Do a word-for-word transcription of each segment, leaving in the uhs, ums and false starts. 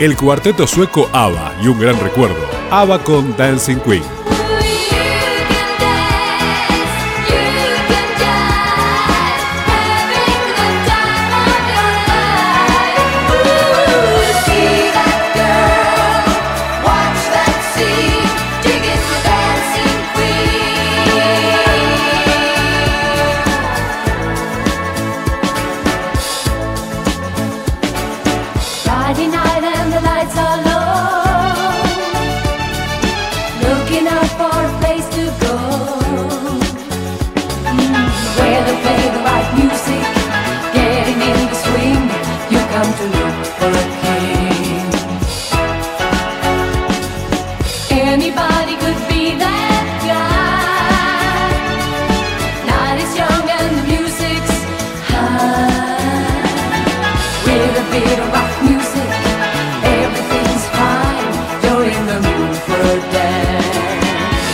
El cuarteto sueco ABBA y un gran recuerdo, ABBA con Dancing Queen. Friday night and the lights are low, looking out for a place to go, mm, where they play the right music, getting in the swing. You come to look for a king. Anybody could be that guy. Night is young and the music's high, with a bit of rock music, everything's fine. You're in the mood for a dance,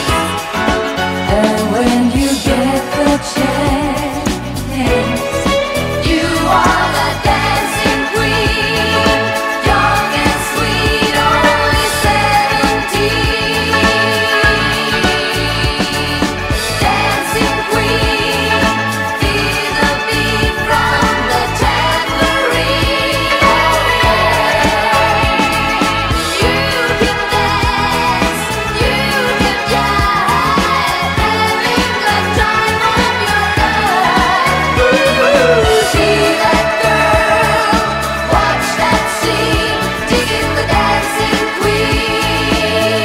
and when you get the chance, you are the dancing queen, young and sweet, only seventeen. Dancing queen, feel the beat from the tambourine. You can dance, you can jive, having the time of your life. Ooh, see that girl, watch that scene, digging the dancing queen.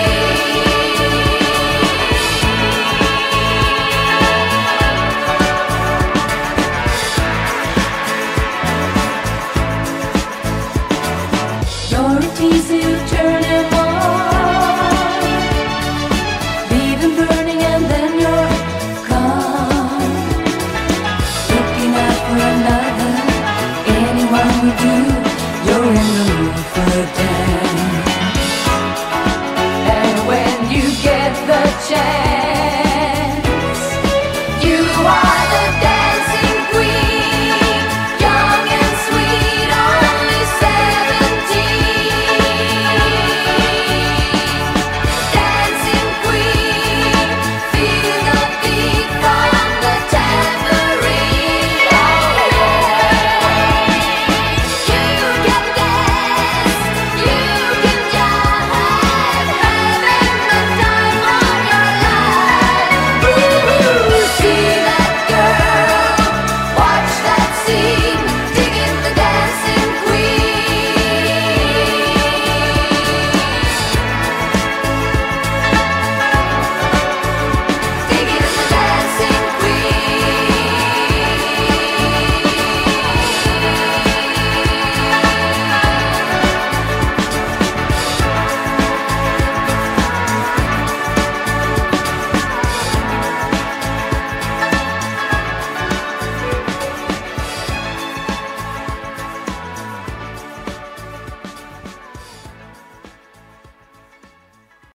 You're a teaser, turn